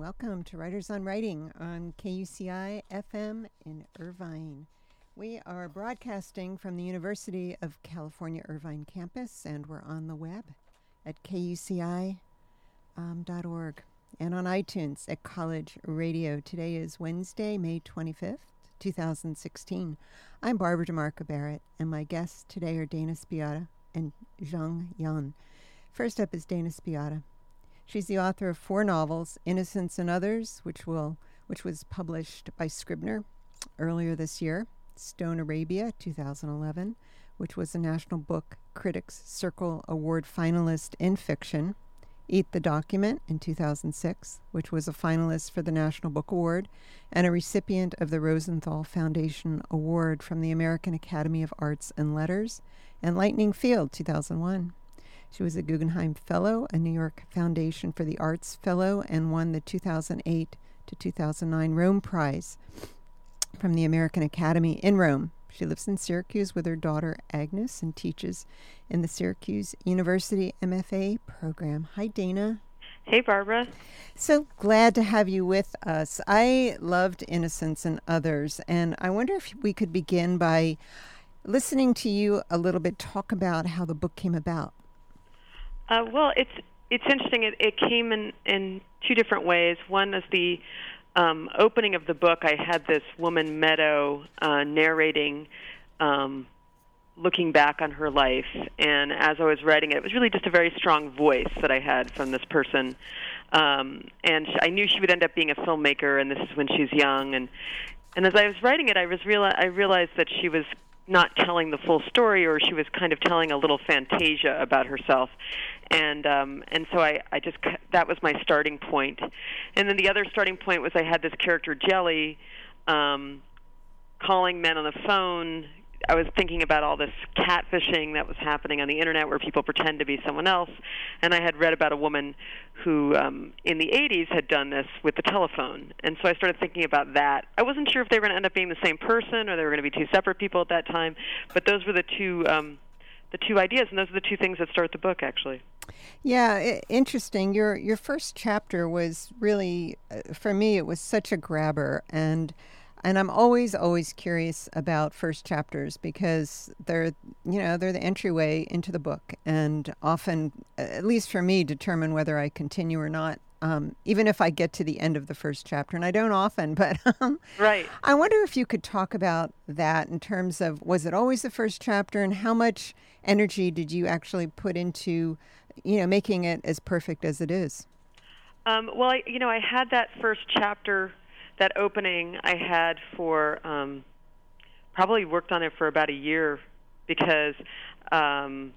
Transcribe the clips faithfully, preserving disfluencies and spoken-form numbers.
Welcome to Writers on Writing on K U C I F M in Irvine. We are broadcasting from the University of California Irvine campus, and we're on the web at K U C I dot org and on iTunes at College Radio. Today is Wednesday, May twenty-fifth, twenty sixteen. I'm Barbara DeMarco Barrett, and my guests today are Dana Spiotta and Zheng Yan. First up is Dana Spiotta. She's the author of four novels, Innocence and Others, which will which was published by Scribner earlier this year, Stone Arabia, two thousand eleven, which was a National Book Critics Circle Award finalist in fiction, Eat the Document in two thousand six, which was a finalist for the National Book Award, and a recipient of the Rosenthal Foundation Award from the American Academy of Arts and Letters, and Lightning Field, two thousand one. She was a Guggenheim Fellow, a New York Foundation for the Arts Fellow, and won the two thousand eight to two thousand nine Rome Prize from the American Academy in Rome. She lives in Syracuse with her daughter Agnes and teaches in the Syracuse University M F A program. Hi, Dana. Hey, Barbara. So glad to have you with us. I loved Innocence and Others, and I wonder if we could begin by listening to you a little bit talk about how the book came about. Uh, well, it's it's interesting. It, it came in, in two different ways. One is the um, opening of the book. I had this woman, Meadow, uh, narrating, um, looking back on her life. And as I was writing it, it was really just a very strong voice that I had from this person. Um, and sh- I knew she would end up being a filmmaker, and this is when she's young. And, and as I was writing it, I was reali- I realized that she was not telling the full story, or she was kind of telling a little fantasia about herself. And um, and so I, I just, that was my starting point. And then the other starting point was I had this character, Jelly, um, calling men on the phone. I was thinking about all this catfishing that was happening on the internet where people pretend to be someone else. And I had read about a woman who um, in the eighties had done this with the telephone. And so I started thinking about that. I wasn't sure if they were going to end up being the same person or they were going to be two separate people at that time. But those were the two um, the two ideas, and those are the two things that start the book, actually. Yeah, I- interesting. Your your first chapter was really, uh, for me, it was such a grabber, and and I'm always always curious about first chapters because they're you know they're the entryway into the book, and often, at least for me, determine whether I continue or not. Um, even if I get to the end of the first chapter, and I don't often, but um, right. I wonder if you could talk about that in terms of, was it always the first chapter, and how much energy did you actually put into, you know, making it as perfect as it is? Um, well, I, you know, I had that first chapter, that opening I had for, um, probably worked on it for about a year because um,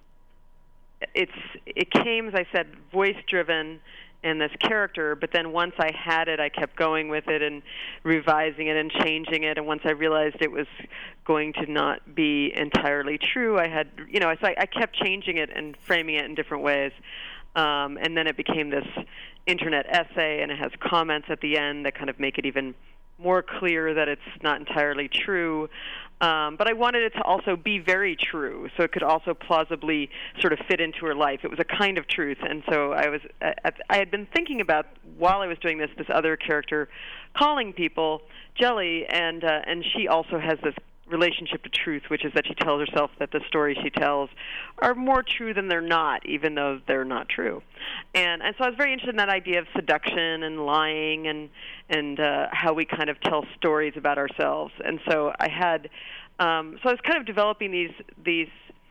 it's it came, as I said, voice-driven, and this character, but then once I had it, I kept going with it and revising it and changing it, and once I realized it was going to not be entirely true, I had, you know, so I, I kept changing it and framing it in different ways, um, and then it became this internet essay, and it has comments at the end that kind of make it even more clear that it's not entirely true. Um, but I wanted it to also be very true, so it could also plausibly sort of fit into her life. It was a kind of truth, and so I was I, I had been thinking about, while I was doing this, this other character calling people Jelly, and uh, and she also has this relationship to truth, which is that she tells herself that the stories she tells are more true than they're not, even though they're not true. And and so I was very interested in that idea of seduction and lying and and uh, how we kind of tell stories about ourselves. And so I had, um, so I was kind of developing these these.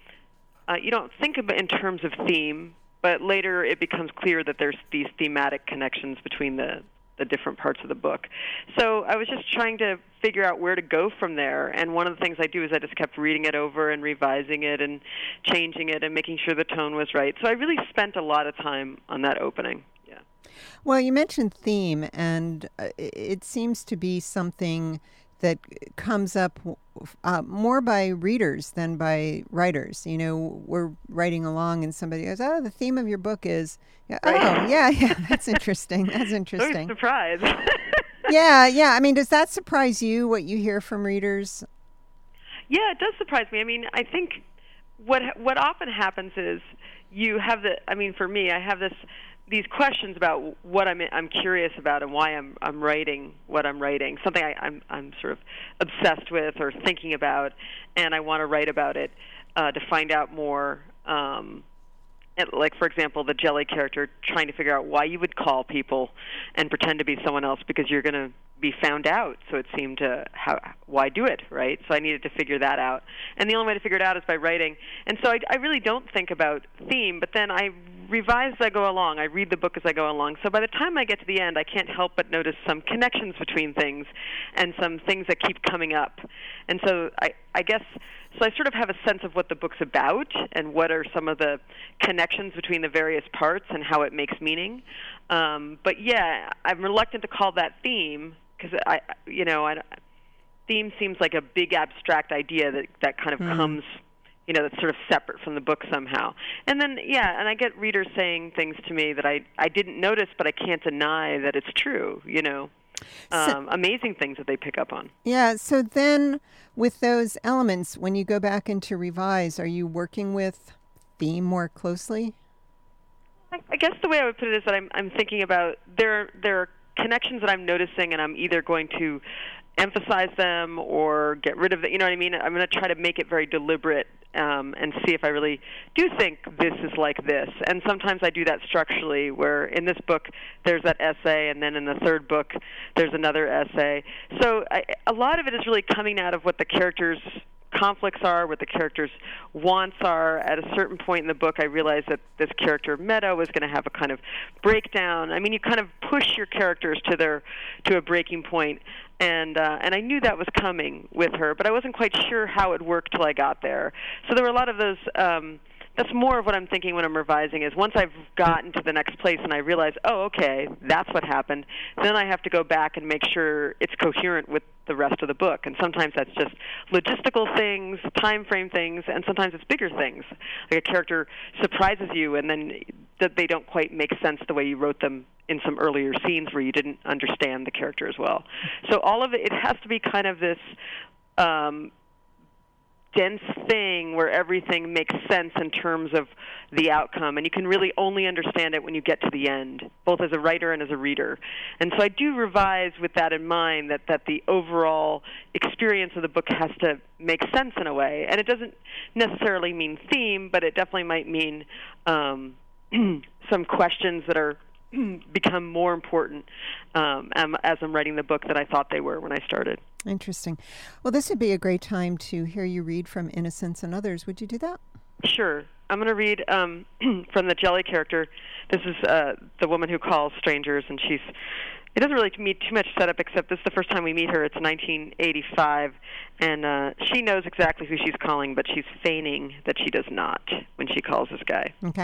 Uh, you don't think of it in terms of theme, but later it becomes clear that there's these thematic connections between the the different parts of the book. So I was just trying to figure out where to go from there, and one of the things I do is I just kept reading it over and revising it and changing it and making sure the tone was right. So I really spent a lot of time on that opening. Yeah. Well, you mentioned theme, and uh, it seems to be something that comes up uh, more by readers than by writers. You know, we're writing along and somebody goes, "Oh, the theme of your book is," yeah, right. "Oh, yeah, yeah, that's interesting. That's interesting." Oh, surprise. yeah, yeah. I mean, does that surprise you, what you hear from readers? Yeah, it does surprise me. I mean, I think what what often happens is you have the, I mean, for me, I have this these questions about what I'm I'm curious about and why I'm I'm writing what I'm writing, something I, I'm I'm sort of obsessed with or thinking about, and I want to write about it uh, to find out more. Um, and like, for example, the Jelly character trying to figure out why you would call people and pretend to be someone else because you're going to be found out. So it seemed to, how, why do it, right? So I needed to figure that out. And the only way to figure it out is by writing. And so I, I really don't think about theme, but then I revise as I go along. I read the book as I go along. So by the time I get to the end, I can't help but notice some connections between things and some things that keep coming up. And so I, I guess, so I sort of have a sense of what the book's about and what are some of the connections between the various parts and how it makes meaning. Um, but yeah, I'm reluctant to call that theme because I, you know, I, theme seems like a big abstract idea that that kind of mm. comes, you know, that's sort of separate from the book somehow. And then, yeah, and I get readers saying things to me that I I didn't notice, but I can't deny that it's true. You know. Um, so, amazing things that they pick up on. Yeah, so then with those elements, when you go back into revise, are you working with theme more closely? I, I guess the way I would put it is that I'm, I'm thinking about there, there are connections that I'm noticing, and I'm either going to emphasize them or get rid of it. You know what I mean? I'm going to try to make it very deliberate um, and see if I really do think this is like this. And sometimes I do that structurally, where in this book there's that essay, and then in the third book there's another essay. So I, a lot of it is really coming out of what the characters' conflicts are, what the characters' wants are. At a certain point in the book, I realized that this character, Meadow, was going to have a kind of breakdown. I mean, you kind of push your characters to their to a breaking point, and uh, and I knew that was coming with her, but I wasn't quite sure how it worked till I got there. So there were a lot of those. Um, That's more of what I'm thinking when I'm revising is once I've gotten to the next place and I realize, oh, okay, that's what happened, then I have to go back and make sure it's coherent with the rest of the book. And sometimes that's just logistical things, time frame things, and sometimes it's bigger things. Like a character surprises you and then that they don't quite make sense the way you wrote them in some earlier scenes where you didn't understand the character as well. So all of it, it has to be kind of this um, dense thing where everything makes sense in terms of the outcome, and you can really only understand it when you get to the end, both as a writer and as a reader. And so I do revise with that in mind, that, that the overall experience of the book has to make sense in a way. And it doesn't necessarily mean theme, but it definitely might mean um, some questions that are become more important um, as I'm writing the book than I thought they were when I started. Interesting. Well, this would be a great time to hear you read from Innocence and Others. Would you do that? Sure. I'm going to read um, from the Jelly character. This is uh, the woman who calls strangers, and she's. It doesn't really meet too much setup, except this is the first time we meet her. It's nineteen eighty-five, and uh, she knows exactly who she's calling, but she's feigning that she does not when she calls this guy. Okay.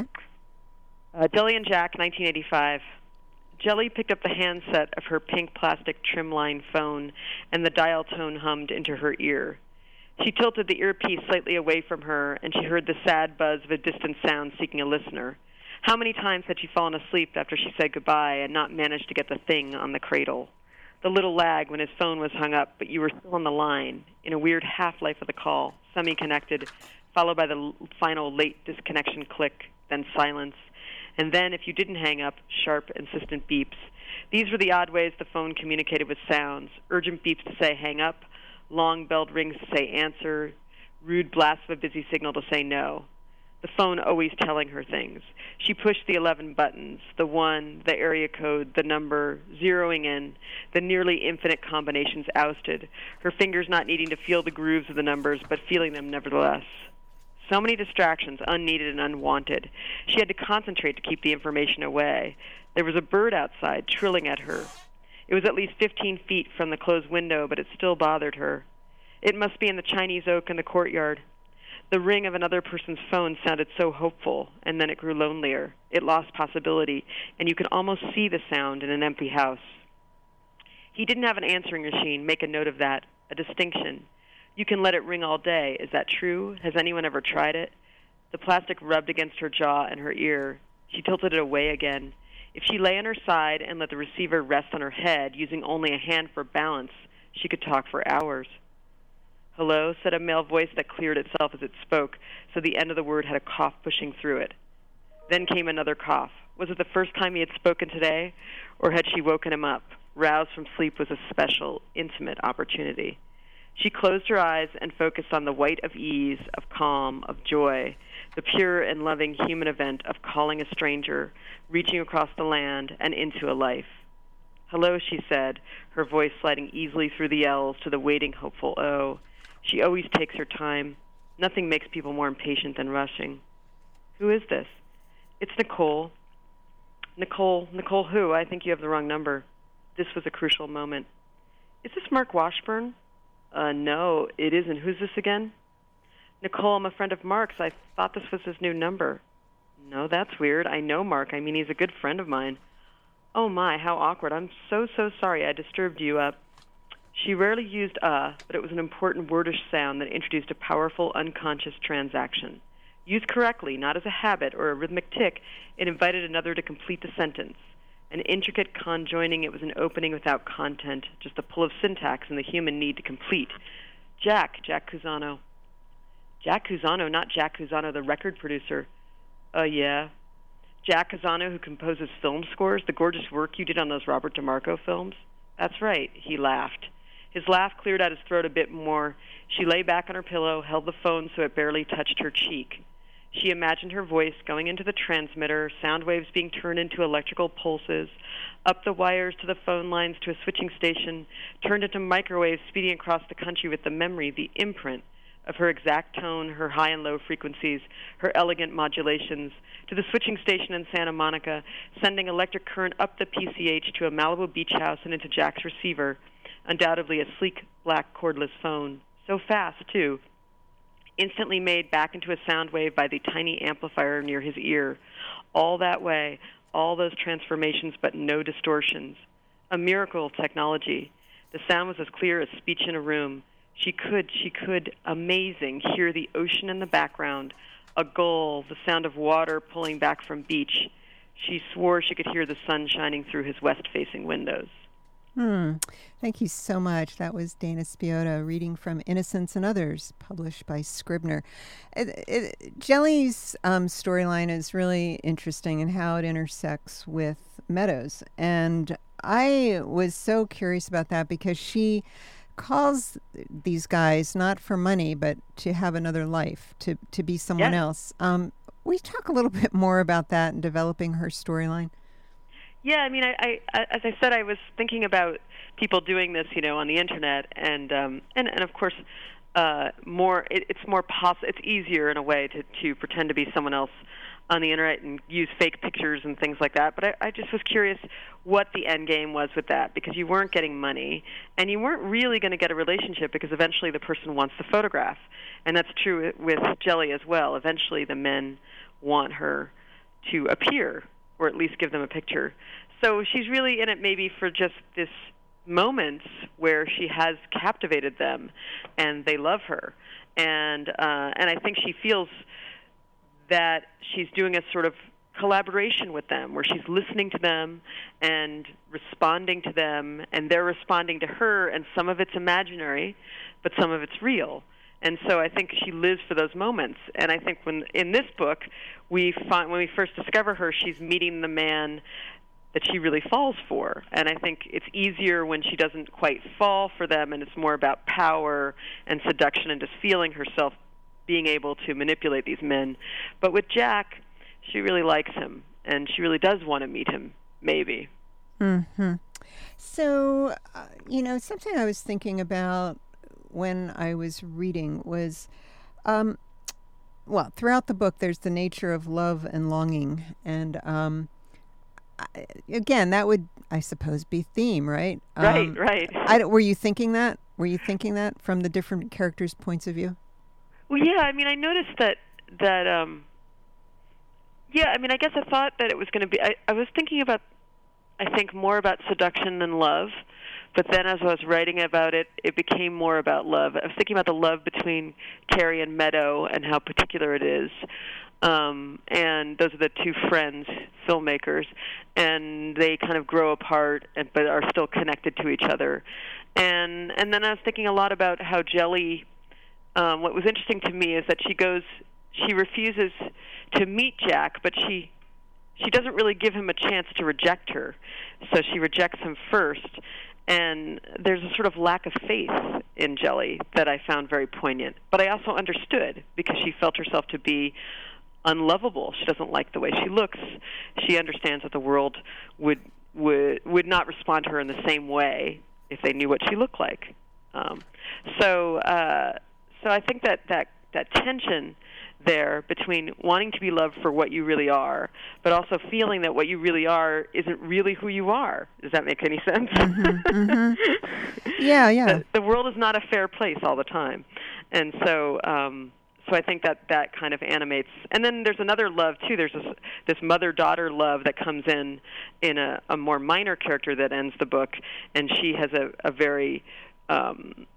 Uh, Jelly and Jack, nineteen eighty-five. Jelly picked up the handset of her pink plastic trimline phone, and the dial tone hummed into her ear. She tilted the earpiece slightly away from her, and she heard the sad buzz of a distant sound seeking a listener. How many times had she fallen asleep after she said goodbye and not managed to get the thing on the cradle? The little lag when his phone was hung up, but you were still on the line, in a weird half-life of the call, semi-connected, followed by the l- final late disconnection click, then silence. And then, if you didn't hang up, sharp, insistent beeps. These were the odd ways the phone communicated with sounds. Urgent beeps to say hang up, long-belled rings to say answer, rude blasts of a busy signal to say no. The phone always telling her things. She pushed the eleven buttons, the one, the area code, the number, zeroing in, the nearly infinite combinations ousted, her fingers not needing to feel the grooves of the numbers, but feeling them nevertheless. So many distractions, unneeded and unwanted. She had to concentrate to keep the information away. There was a bird outside, trilling at her. It was at least fifteen feet from the closed window, but it still bothered her. It must be in the Chinese oak in the courtyard. The ring of another person's phone sounded so hopeful, and then it grew lonelier. It lost possibility, and you could almost see the sound in an empty house. He didn't have an answering machine. Make a note of that. A distinction. You can let it ring all day. Is that true? Has anyone ever tried it? The plastic rubbed against her jaw and her ear. She tilted it away again. If she lay on her side and let the receiver rest on her head, using only a hand for balance, she could talk for hours. Hello, said a male voice that cleared itself as it spoke, so the end of the word had a cough pushing through it. Then came another cough. Was it the first time he had spoken today, or had she woken him up? Roused from sleep was a special, intimate opportunity. She closed her eyes and focused on the white of ease, of calm, of joy, the pure and loving human event of calling a stranger, reaching across the land and into a life. Hello, she said, her voice sliding easily through the L's to the waiting, hopeful O. She always takes her time. Nothing makes people more impatient than rushing. Who is this? It's Nicole. Nicole, Nicole who? I think you have the wrong number. This was a crucial moment. Is this Mark Washburn? Uh, no, it isn't. Who's this again? Nicole, I'm a friend of Mark's. I thought this was his new number. No, that's weird. I know Mark. I mean, he's a good friend of mine. Oh, my, how awkward. I'm so, so sorry I disturbed you. Uh, she rarely used uh, but it was an important wordish sound that introduced a powerful, unconscious transaction. Used correctly, not as a habit or a rhythmic tick, it invited another to complete the sentence. An intricate conjoining, it was an opening without content, just a pull of syntax and the human need to complete. Jack, Jack Cusano. Jack Cusano, not Jack Cusano, the record producer. Uh, yeah. Jack Cusano, who composes film scores, the gorgeous work you did on those Robert DeMarco films? That's right, he laughed. His laugh cleared out his throat a bit more. She lay back on her pillow, held the phone so it barely touched her cheek. She imagined her voice going into the transmitter, sound waves being turned into electrical pulses, up the wires to the phone lines to a switching station, turned into microwaves speeding across the country with the memory, the imprint of her exact tone, her high and low frequencies, her elegant modulations, to the switching station in Santa Monica, sending electric current up the P C H to a Malibu beach house and into Jack's receiver, undoubtedly a sleek black cordless phone. So fast, too. Instantly made back into a sound wave by the tiny amplifier near his ear. All that way, all those transformations, but no distortions. A miracle of technology. The sound was as clear as speech in a room. She could, she could, amazing, hear the ocean in the background, a gull, the sound of water pulling back from beach. She swore she could hear the sun shining through his west-facing windows. Hmm. Thank you so much. That was Dana Spiotta reading from Innocence and Others, published by Scribner. It, it, Jelly's um, storyline is really interesting in how it intersects with Meadows. And I was so curious about that because she calls these guys not for money, but to have another life, to, to be someone yes. else. Um, will you talk a little bit more about that and developing her storyline? Yeah, I mean, I, I, as I said, I was thinking about people doing this, you know, on the internet, and um, and, and of course, uh, more. It, it's more possible. It's easier in a way to, to pretend to be someone else on the internet and use fake pictures and things like that. But I, I just was curious what the end game was with that, because you weren't getting money, and you weren't really going to get a relationship because eventually the person wants the photograph, and that's true with Jelly as well. Eventually, the men want her to appear, or at least give them a picture. So she's really in it maybe for just this moment where she has captivated them and they love her. And uh, and I think she feels that she's doing a sort of collaboration with them where she's listening to them and responding to them, and they're responding to her, and some of it's imaginary, but some of it's real. And so I think she lives for those moments. And I think when in this book, we find when we first discover her, she's meeting the man that she really falls for. And I think it's easier when she doesn't quite fall for them, and it's more about power and seduction and just feeling herself being able to manipulate these men. But with Jack, she really likes him, and she really does want to meet him, maybe. Mm-hmm. So, uh, you know, something I was thinking about when I was reading was, um, well, throughout the book, there's the nature of love and longing. And um, I, again, that would, I suppose, be theme, right? Right, um, right. I, were you thinking that? Were you thinking that from the different characters' points of view? Well, yeah, I mean, I noticed that, that um, yeah, I mean, I guess I thought that it was going to be, I, I was thinking about, I think, more about seduction than love. But then as I was writing about it, it became more about love. I was thinking about the love between Carrie and Meadow and how particular it is. Um, and those are the two friends, filmmakers, and they kind of grow apart and, but are still connected to each other. And and then I was thinking a lot about how Jelly, um, what was interesting to me is that she goes, she refuses to meet Jack, but she she doesn't really give him a chance to reject her. So she rejects him first. And there's a sort of lack of faith in Jelly that I found very poignant. But I also understood, because she felt herself to be unlovable. She doesn't like the way she looks. She understands that the world would would would not respond to her in the same way if they knew what she looked like. Um, so uh, so I think that, that that tension there between wanting to be loved for what you really are, but also feeling that what you really are isn't really who you are. Does that make any sense? Mm-hmm, mm-hmm. Yeah, yeah. The, the world is not a fair place all the time. And so um, so I think that that kind of animates. And then there's another love, too. There's this, this mother-daughter love that comes in in a, a more minor character that ends the book, and she has a, a very... Um,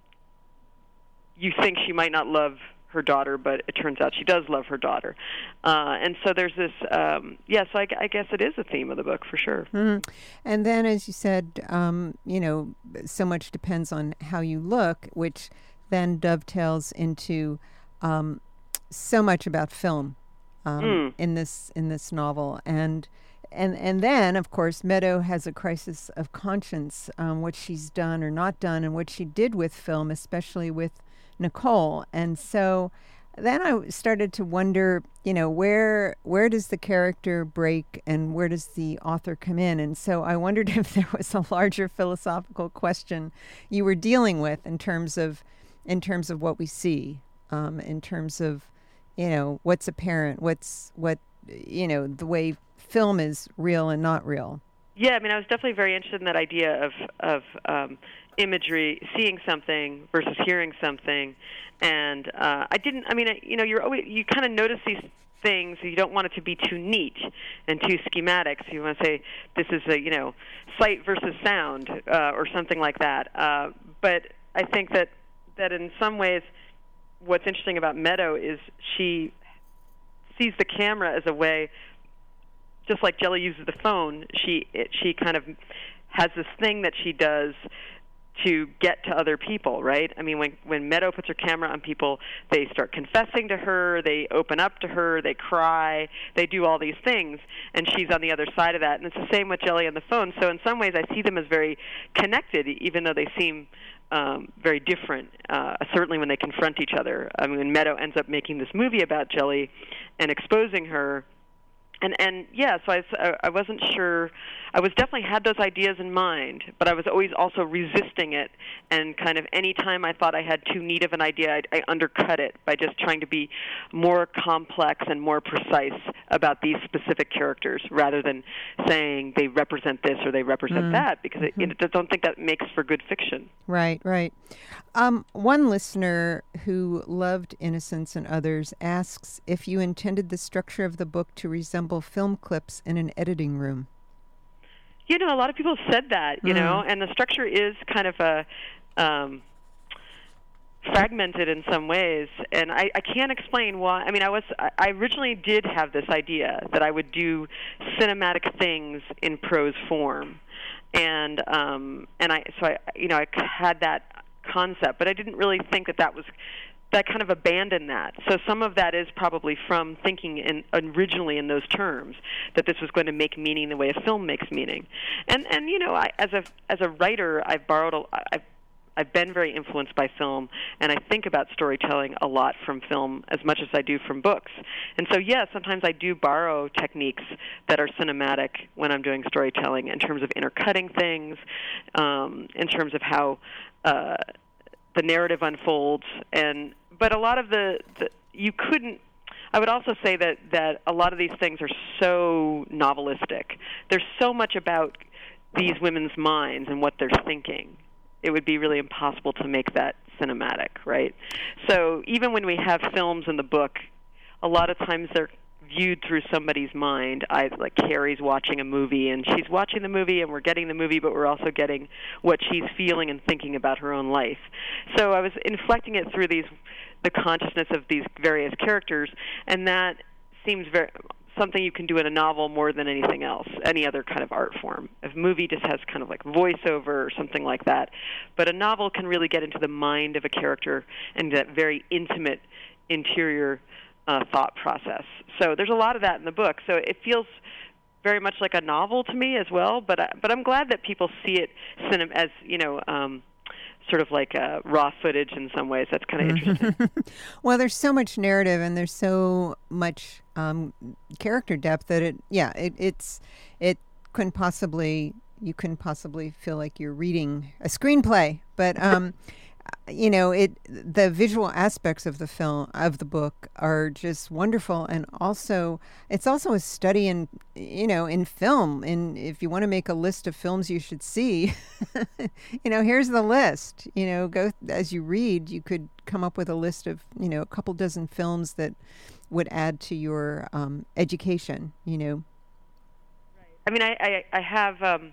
you think she might not love her daughter, but it turns out she does love her daughter. Uh, and so there's this, um, yes, yeah, so I, I guess it is a theme of the book for sure. Mm-hmm. And then, as you said, um, you know, so much depends on how you look, which then dovetails into um, so much about film um, mm. in this in this novel. And and and then, of course, Meadow has a crisis of conscience, um, what she's done or not done, and what she did with film, especially with Nicole. And so then I started to wonder, you know, where where does the character break and where does the author come in? And so I wondered if there was a larger philosophical question you were dealing with in terms of in terms of what we see, um, in terms of, you know, what's apparent, what's what, you know, the way film is real and not real. Yeah, I mean, I was definitely very interested in that idea of of um, imagery, seeing something versus hearing something, and uh, I didn't. I mean, I, you know, you're always you kind of notice these things. You don't want it to be too neat and too schematic. So you want to say this is a you know sight versus sound uh, or something like that. Uh, but I think that that in some ways, what's interesting about Meadow is she sees the camera as a way. Just like Jelly uses the phone, she it, she kind of has this thing that she does to get to other people, right? I mean, when when Meadow puts her camera on people, they start confessing to her, they open up to her, they cry, they do all these things, and she's on the other side of that. And it's the same with Jelly on the phone. So in some ways, I see them as very connected, even though they seem um, very different, uh, certainly when they confront each other. I mean, when Meadow ends up making this movie about Jelly and exposing her, And and yeah, so I, I wasn't sure. I was definitely had those ideas in mind, but I was always also resisting it. And kind of any time I thought I had too neat of an idea, I, I undercut it by just trying to be more complex and more precise about these specific characters, rather than saying they represent this or they represent mm. that, because mm-hmm. it, it, I don't think that makes for good fiction. Right, right. Um, one listener who loved Innocence and Others asks if you intended the structure of the book to resemble film clips in an editing room. You know, a lot of people have said that, you mm. know, and the structure is kind of a um, fragmented in some ways, and I, I can't explain why. I mean, I was I originally did have this idea that I would do cinematic things in prose form, and um, and I so I you know I had that concept, but I didn't really think that that was. that kind of abandoned that. So some of that is probably from thinking in, originally in those terms, that this was going to make meaning the way a film makes meaning. And and you know, I, as a as a writer, I've borrowed, a, I've I've been very influenced by film, and I think about storytelling a lot from film as much as I do from books. And so, yeah, sometimes I do borrow techniques that are cinematic when I'm doing storytelling, in terms of intercutting things, um, in terms of how uh, the narrative unfolds, and but a lot of the, the you couldn't. I would also say that that a lot of these things are so novelistic. There's so much about these women's minds and what they're thinking. It would be really impossible to make that cinematic, right? So even when we have films in the book, a lot of times they're viewed through somebody's mind. I like Carrie's watching a movie, and she's watching the movie, and we're getting the movie, but we're also getting what she's feeling and thinking about her own life. So I was inflecting it through these, the consciousness of these various characters, and that seems very something you can do in a novel more than anything else, any other kind of art form. A movie just has kind of like voiceover or something like that, but a novel can really get into the mind of a character and that very intimate interior Uh, thought process. So there's a lot of that in the book. So it feels very much like a novel to me as well. But I, but I'm glad that people see it cinem- as you know. Um, sort of like uh, raw footage in some ways. That's kind of interesting. Well, there's so much narrative and there's so much um, character depth that it, yeah, it, it's, it couldn't possibly, you couldn't possibly feel like you're reading a screenplay. But, um, you know, it, the visual aspects of the film, of the book are just wonderful. And also, it's also a study in, you know, in film. And if you want to make a list of films you should see, you know, here's the list. You know, go as you read, you could come up with a list of, you know, a couple dozen films that would add to your um, education, you know. Right. I mean, I, I, I have um,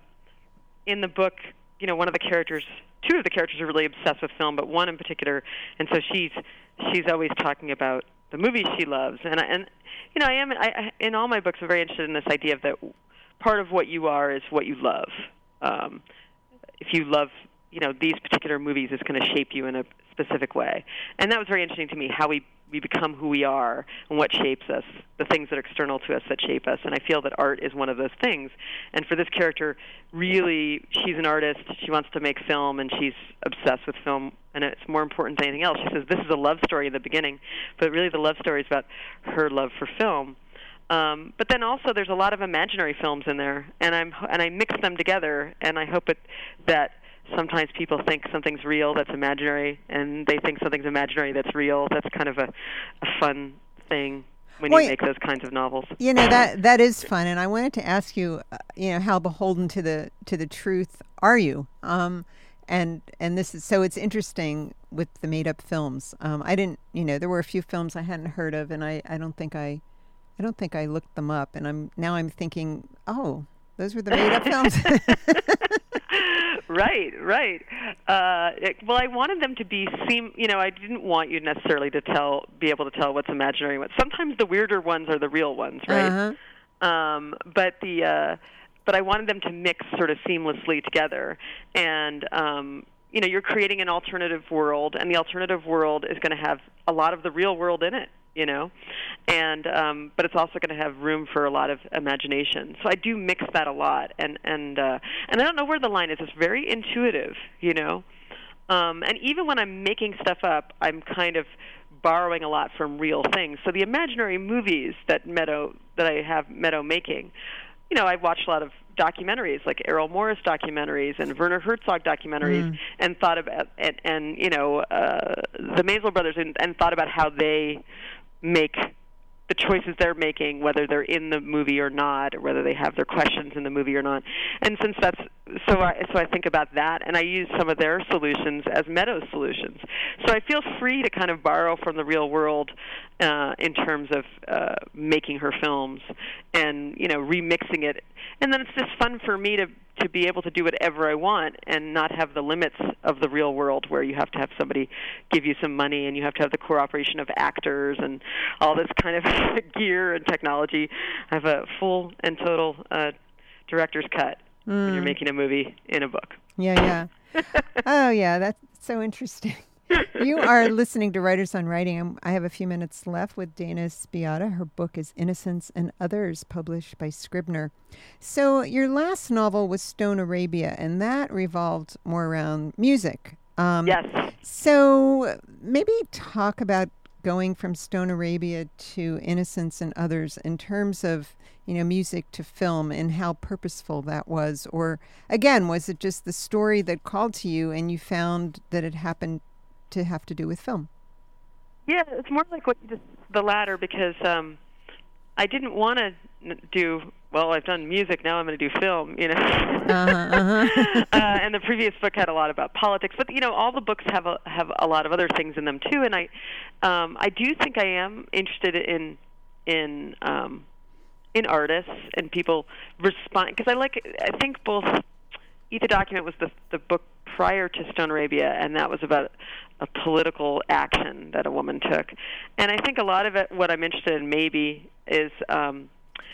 in the book, you know, one of the characters, two of the characters are really obsessed with film, but one in particular, and so she's she's always talking about the movies she loves, and I, and you know, I am I, I, in all my books I'm very interested in this idea of that part of what you are is what you love. Um, if you love, you know, these particular movies, it's going to shape you in a specific way, and that was very interesting to me, how we we become who we are and what shapes us, the things that are external to us that shape us. And I feel that art is one of those things. And for this character, really, she's an artist. She wants to make film, and she's obsessed with film, and it's more important than anything else. She says this is a love story in the beginning, but really the love story is about her love for film. Um, but then also there's a lot of imaginary films in there, and I'm and I mix them together, and I hope it, that sometimes people think something's real that's imaginary, and they think something's imaginary that's real. That's kind of a, a fun thing when well, you make those kinds of novels. You know, that that is fun, and I wanted to ask you, uh, you know, how beholden to the to the truth are you? Um, and and this is so it's interesting with the made-up films. Um, I didn't, you know, there were a few films I hadn't heard of, and I, I don't think I, I don't think I looked them up, and I'm now I'm thinking, oh, those were the made-up films. Right, right. Uh, it, well, I wanted them to be seem. You know, I didn't want you necessarily to tell, be able to tell what's imaginary. What sometimes the weirder ones are the real ones, right? Uh-huh. Um, but the, uh, but I wanted them to mix sort of seamlessly together. And um, you know, you're creating an alternative world, and the alternative world is going to have a lot of the real world in it. You know, and um, but it's also going to have room for a lot of imagination. So I do mix that a lot, and and uh, and I don't know where the line is. It's very intuitive, you know. Um, and even when I'm making stuff up, I'm kind of borrowing a lot from real things. So the imaginary movies that Meadow that I have Meadow making, you know, I watched a lot of documentaries like Errol Morris documentaries and Werner Herzog documentaries, mm. and thought about and, and you know uh, the Maisel brothers, and, and thought about how they make the choices they're making, whether they're in the movie or not, or whether they have their questions in the movie or not. And since that's so, I, so I think about that, and I use some of their solutions as Meadow's solutions. So I feel free to kind of borrow from the real world uh, in terms of uh, making her films, and you know, remixing it. And then it's just fun for me to to be able to do whatever I want and not have the limits of the real world, where you have to have somebody give you some money and you have to have the cooperation of actors and all this kind of gear and technology. I have a full and total uh, director's cut mm. when you're making a movie in a book. Yeah, yeah. Oh, yeah, that's so interesting. You are listening to Writers on Writing. I have a few minutes left with Dana Spiotta. Her book is Innocence and Others, published by Scribner. So your last novel was Stone Arabia, and that revolved more around music. Um, yes. So maybe talk about going from Stone Arabia to Innocence and Others in terms of, you know, music to film, and how purposeful that was. Or, again, was it just the story that called to you and you found that it happened to have to do with film? Yeah, it's more like what you just, the latter, because um, I didn't want to do, well, I've done music, now I'm going to do film, you know. uh-huh, uh-huh. uh, and the previous book had a lot about politics, but, you know, all the books have a, have a lot of other things in them, too, and I um, I do think I am interested in, in, um, in artists and people respond, because I like, I think both, Eat the Document was the, the book prior to Stone Arabia, and that was about a political action that a woman took. And I think a lot of it, what I'm interested in maybe, is um,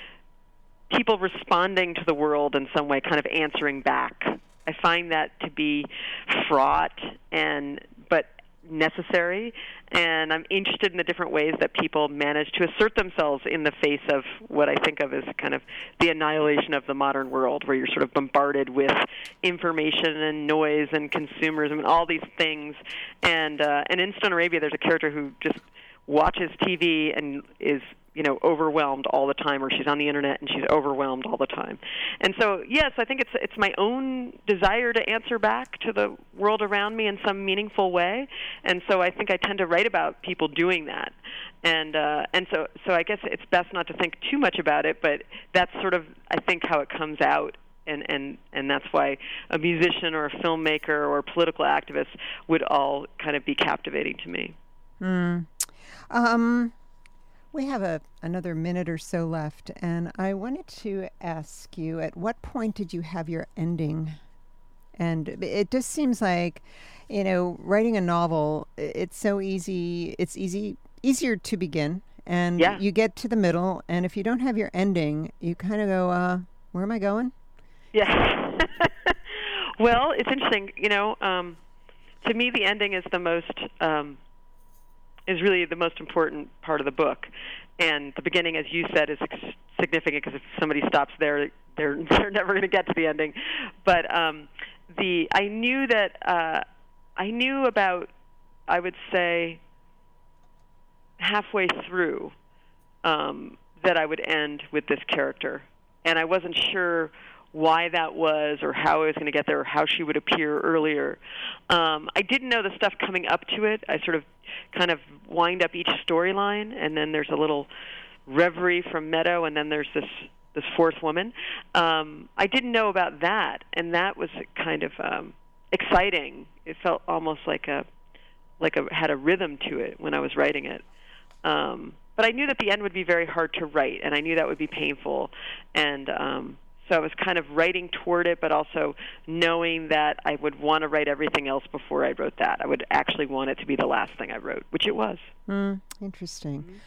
people responding to the world in some way, kind of answering back. I find that to be fraught and but necessary, and I'm interested in the different ways that people manage to assert themselves in the face of what I think of as kind of the annihilation of the modern world, where you're sort of bombarded with information and noise and consumerism and all these things. And uh, and in Stone Arabia, there's a character who just watches T V and is, you know, overwhelmed all the time, or she's on the internet and she's overwhelmed all the time. And so, yes, I think it's it's my own desire to answer back to the world around me in some meaningful way. And so I think I tend to write about people doing that. And uh, and so so I guess it's best not to think too much about it, but that's sort of, I think, how it comes out. And, and, and that's why a musician or a filmmaker or a political activist would all kind of be captivating to me. Mm. Um, we have a another minute or so left, and I wanted to ask you, at what point did you have your ending? And it just seems like, you know, writing a novel, it's so easy. It's easy, easier to begin, and yeah. you get to the middle, and if you don't have your ending, you kind of go, uh, where am I going? Yeah. Well, it's interesting. You know, um, to me, the ending is the most... Um, is really the most important part of the book. And the beginning, as you said, is ex- significant because if somebody stops there, they're they're never going to get to the ending. But um, the I knew that uh, I knew about, I would say, halfway through um, that I would end with this character, and I wasn't sure why that was, or how I was going to get there, or how she would appear earlier. Um, I didn't know the stuff coming up to it. I sort of kind of wind up each storyline, and then there's a little reverie from Meadow, and then there's this this fourth woman. Um, I didn't know about that, and that was kind of um, exciting. It felt almost like a like a had a rhythm to it when I was writing it. Um, but I knew that the end would be very hard to write, and I knew that would be painful, and um, so I was kind of writing toward it, but also knowing that I would want to write everything else before I wrote that. I would actually want it to be the last thing I wrote, which it was. Mm, interesting. Mm-hmm.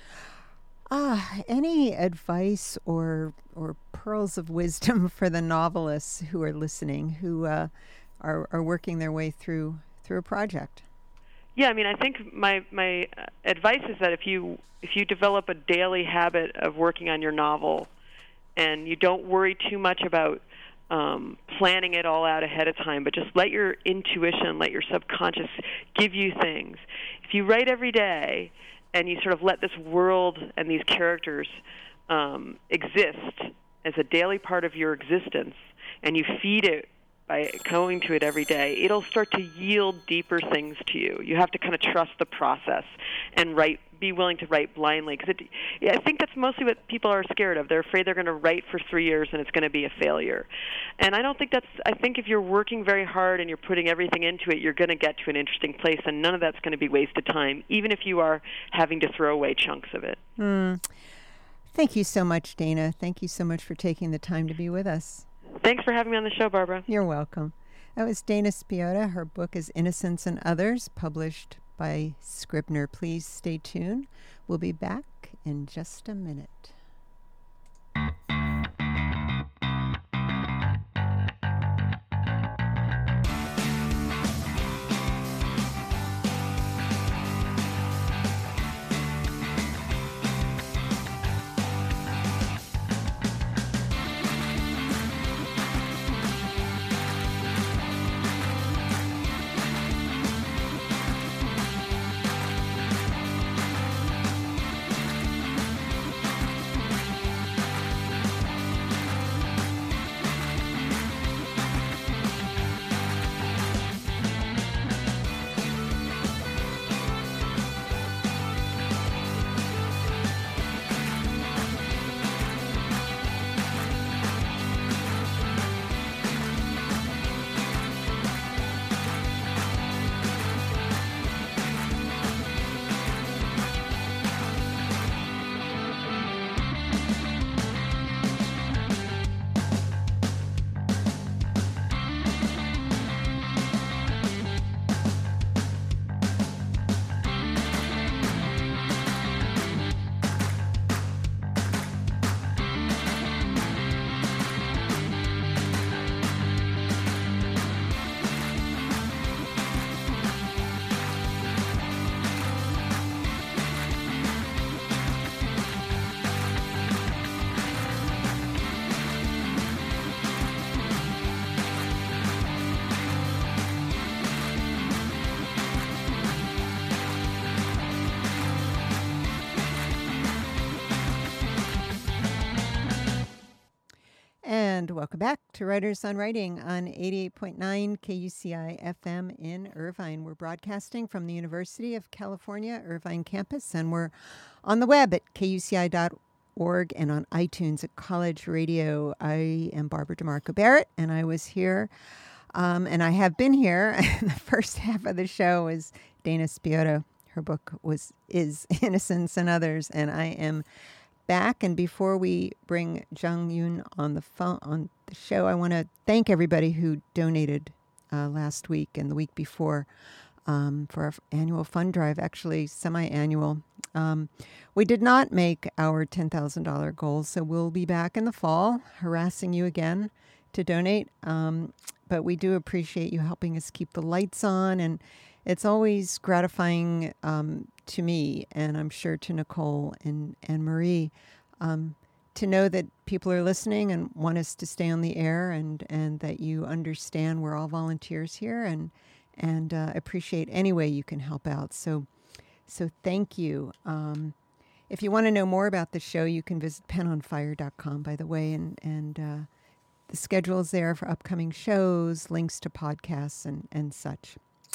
Ah, any advice or or pearls of wisdom for the novelists who are listening, who uh, are are working their way through through a project? Yeah, I mean, I think my my advice is that if you if you develop a daily habit of working on your novel, and you don't worry too much about um, planning it all out ahead of time, but just let your intuition, let your subconscious give you things. If you write every day and you sort of let this world and these characters um, exist as a daily part of your existence, and you feed it by going to it every day, it'll start to yield deeper things to you. You have to kind of trust the process and write, be willing to write blindly. Because yeah, I think that's mostly what people are scared of. They're afraid they're going to write for three years and it's going to be a failure. And I don't think that's, I think if you're working very hard and you're putting everything into it, you're going to get to an interesting place, and none of that's going to be wasted time, even if you are having to throw away chunks of it. Mm. Thank you so much, Dana. Thank you so much for taking the time to be with us. Thanks for having me on the show, Barbara. You're welcome. That was Dana Spiotta. Her book is Innocence and Others, published by Scribner. Please stay tuned. We'll be back in just a minute. welcome back to Writers on Writing on eighty-eight point nine K U C I F M in Irvine. We're broadcasting from the University of California, Irvine campus, and we're on the web at K U C I dot org and on iTunes at College Radio. I am Barbara DeMarco Barrett, and I was here, um, and I have been here. The first half of the show is Dana Spiotta. Her book was is Innocence and Others, and I am back. And before we bring Jung Yoon on the phone on the show, I want to thank everybody who donated uh, last week and the week before um, for our annual fund drive, actually semi-annual. Um, we did not make our ten thousand dollars goal, so we'll be back in the fall harassing you again to donate. Um, but we do appreciate you helping us keep the lights on, and it's always gratifying um, to me, and I'm sure to Nicole and, and Marie, um, to know that people are listening and want us to stay on the air, and, and that you understand we're all volunteers here, and and uh, appreciate any way you can help out. So, so thank you. Um, if you want to know more about the show, you can visit pen on fire dot com, by the way, and and uh, the schedule is there for upcoming shows, links to podcasts, and and such.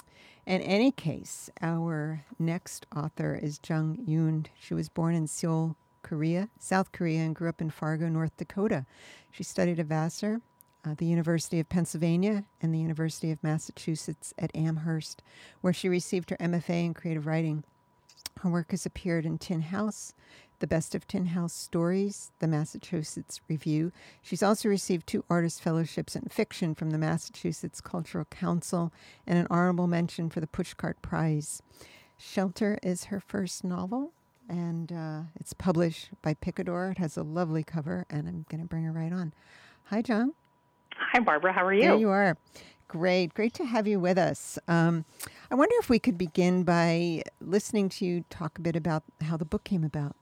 In any case, our next author is Jung Yoon. She was born in Seoul, Korea, South Korea, and grew up in Fargo, North Dakota. She studied at Vassar, uh, the University of Pennsylvania, and the University of Massachusetts at Amherst, where she received her M F A in creative writing. Her work has appeared in Tin House, The Best of Tin House Stories, the Massachusetts Review. She's also received two artist fellowships in fiction from the Massachusetts Cultural Council and an honorable mention for the Pushcart Prize. Shelter is her first novel, and uh, it's published by Picador. It has a lovely cover, and I'm going to bring her right on. Hi, John. Hi, Barbara. How are you? There you are. Great. Great to have you with us. Um, I wonder if we could begin by listening to you talk a bit about how the book came about.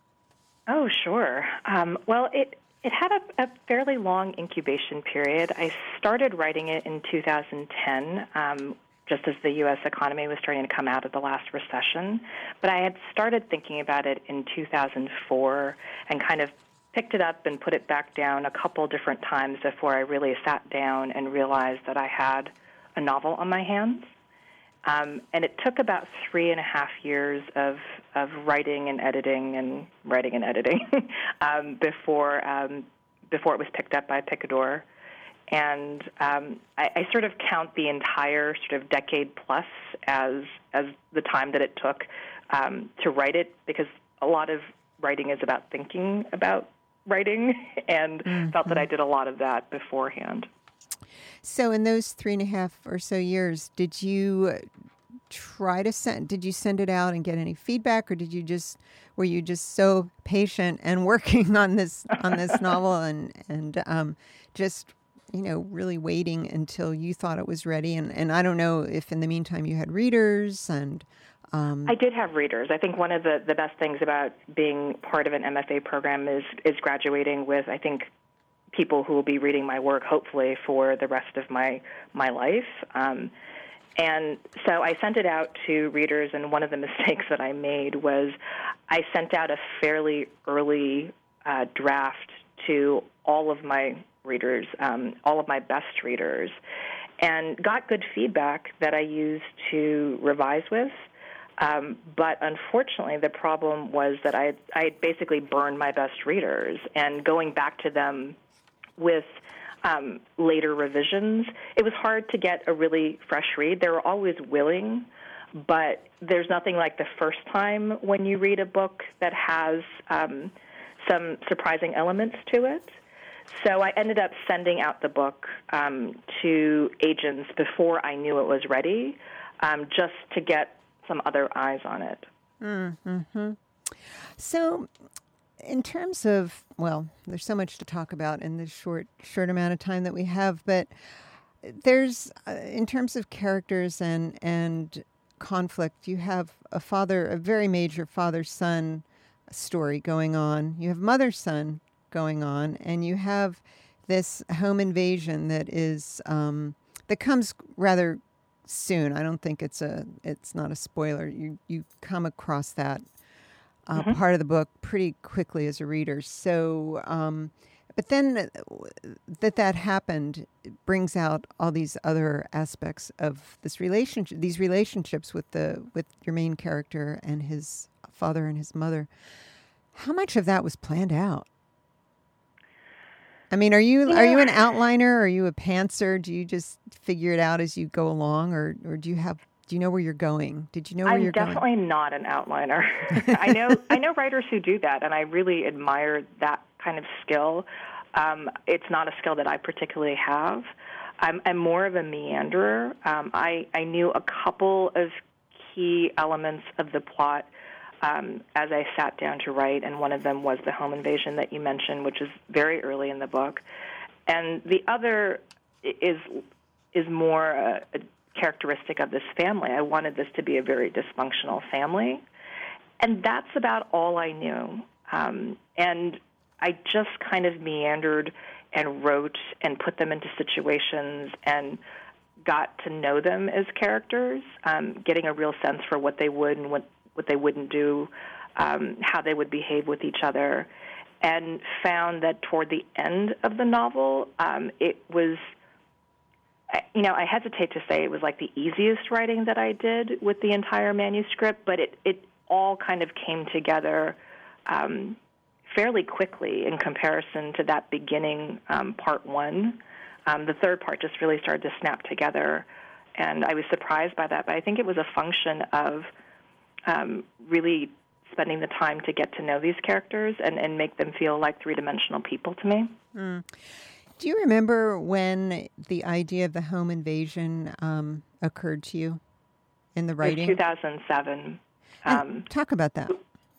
Oh, sure. Um, well, it, it had a, a fairly long incubation period. I started writing it in two thousand ten, um, just as the U S economy was starting to come out of the last recession. But I had started thinking about it in two thousand four and kind of picked it up and put it back down a couple different times before I really sat down and realized that I had a novel on my hands. Um, and it took about three and a half years of, of writing and editing and writing and editing um, before um, before it was picked up by Picador. And um, I, I sort of count the entire sort of decade plus as as the time that it took um, to write it, because a lot of writing is about thinking about writing, and mm-hmm. felt that I did a lot of that beforehand. So in those three and a half or so years, did you try to send, did you send it out and get any feedback, or did you just, were you just so patient and working on this, on this novel and, and um, just, you know, really waiting until you thought it was ready? And, and I don't know if in the meantime you had readers and... Um, I did have readers. I think one of the, the best things about being part of an M F A program is, is graduating with, I think, people who will be reading my work, hopefully, for the rest of my, my life. Um, and so I sent it out to readers, and one of the mistakes that I made was I sent out a fairly early uh, draft to all of my readers, um, all of my best readers, and got good feedback that I used to revise with. Um, but unfortunately, the problem was that I I had basically burned my best readers, and going back to them with um, later revisions, it was hard to get a really fresh read. They were always willing, but there's nothing like the first time when you read a book that has um, some surprising elements to it. So I ended up sending out the book um, to agents before I knew it was ready, um, just to get some other eyes on it. Mm-hmm. So in terms of, well, there's so much to talk about in this short short amount of time that we have, but there's, uh, in terms of characters and and conflict, you have a father, a very major father-son story going on. You have mother-son going on, and you have this home invasion that is, um, that comes rather soon. I don't think it's a, it's not a spoiler. You, you come across that uh, mm-hmm. part of the book pretty quickly as a reader. So, um, But then uh, that that happened brings out all these other aspects of this relationship, these relationships with the with your main character and his father and his mother. How much of that was planned out? I mean, are you Yeah. are you an outliner? Are you a pantser? Do you just figure it out as you go along, or or do you have do you know where you're going? Did you know where I'm you're definitely going? not an outliner. I know I know writers who do that, and I really admire that kind of skill. Um, it's not a skill that I particularly have. I'm, I'm more of a meanderer. Um, I, I knew a couple of key elements of the plot um, as I sat down to write, and one of them was the home invasion that you mentioned, which is very early in the book. And the other is is more a, a characteristic of this family. I wanted this to be a very dysfunctional family, and that's about all I knew. Um, and I just kind of meandered and wrote and put them into situations and got to know them as characters, um, getting a real sense for what they would and what, what they wouldn't do, um, how they would behave with each other, and found that toward the end of the novel, um, it was, you know, I hesitate to say it was like the easiest writing that I did with the entire manuscript, but it, it all kind of came together um, fairly quickly in comparison to that beginning um, part one. Um, the third part just really started to snap together, and I was surprised by that. But I think it was a function of um, really spending the time to get to know these characters and, and make them feel like three-dimensional people to me. Mm. Do you remember when the idea of the home invasion um, occurred to you in the writing? It was two thousand seven. Um, talk about that.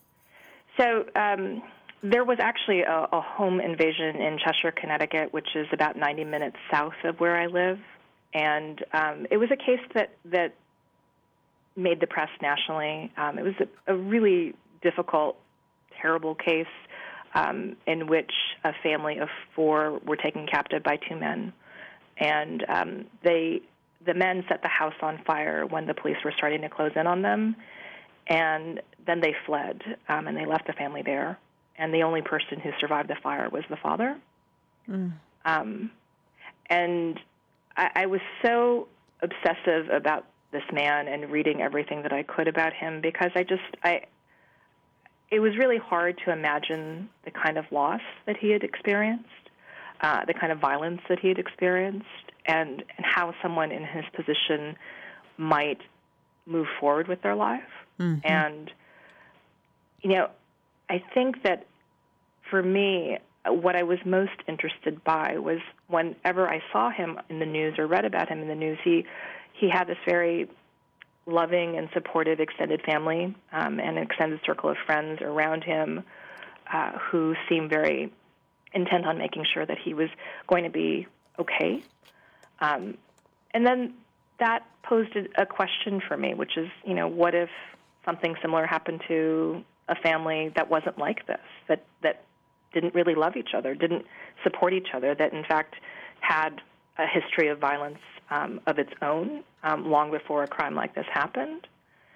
So um, there was actually a, a home invasion in Cheshire, Connecticut, which is about ninety minutes south of where I live. And um, it was a case that, that made the press nationally. Um, it was a, a really difficult, terrible case um, in which a family of four were taken captive by two men. And um, they, the men set the house on fire when the police were starting to close in on them. And then they fled, um, and they left the family there. And the only person who survived the fire was the father. Mm. Um, and I, I was so obsessive about this man and reading everything that I could about him because I just, I, it was really hard to imagine the kind of loss that he had experienced, uh, the kind of violence that he had experienced, and, and how someone in his position might move forward with their life. Mm-hmm. And, you know, I think that for me, what I was most interested by was whenever I saw him in the news or read about him in the news, he, he had this very loving and supportive extended family um, and an extended circle of friends around him uh, who seemed very intent on making sure that he was going to be okay. Um, and then that posed a question for me, which is, you know, what if something similar happened to a family that wasn't like this, that, that didn't really love each other, didn't support each other, that in fact had a history of violence um, of its own um, long before a crime like this happened.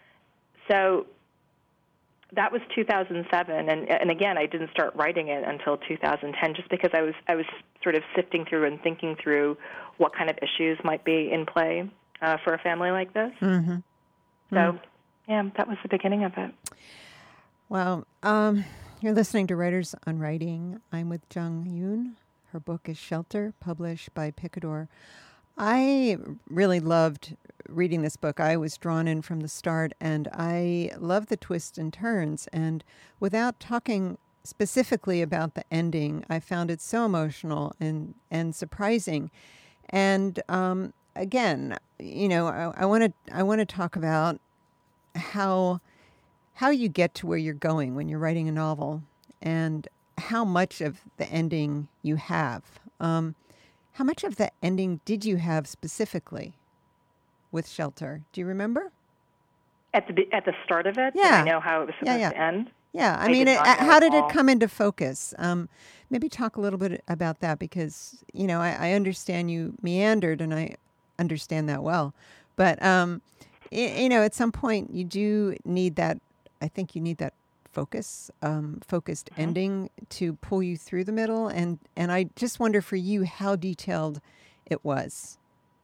So that was two thousand seven, and, and again, I didn't start writing it until two thousand ten, just because I was I was sort of sifting through and thinking through what kind of issues might be in play uh, for a family like this. Mm-hmm. So, mm. yeah, that was the beginning of it. Well, um, you're listening to Writers on Writing. I'm with Jung Yoon. Her book is Shelter, published by Picador. I really loved reading this book. I was drawn in from the start, and I love the twists and turns. And without talking specifically about the ending, I found it so emotional and, and surprising. And um, again, you know, I want to I want to talk about how how you get to where you're going when you're writing a novel, and how much of the ending you have. Um, how much of the ending did you have specifically with Shelter? Do you remember? At the at the start of it? Yeah. Did I know how it was supposed yeah, yeah. to end? Yeah, I, I mean, it, how did it come into focus? Um, maybe talk a little bit about that, because, you know, I, I understand you meandered, and I understand that well. But, um, y- you know, at some point you do need that, I think you need that focus, um, focused mm-hmm. ending to pull you through the middle. And, and I just wonder for you how detailed it was.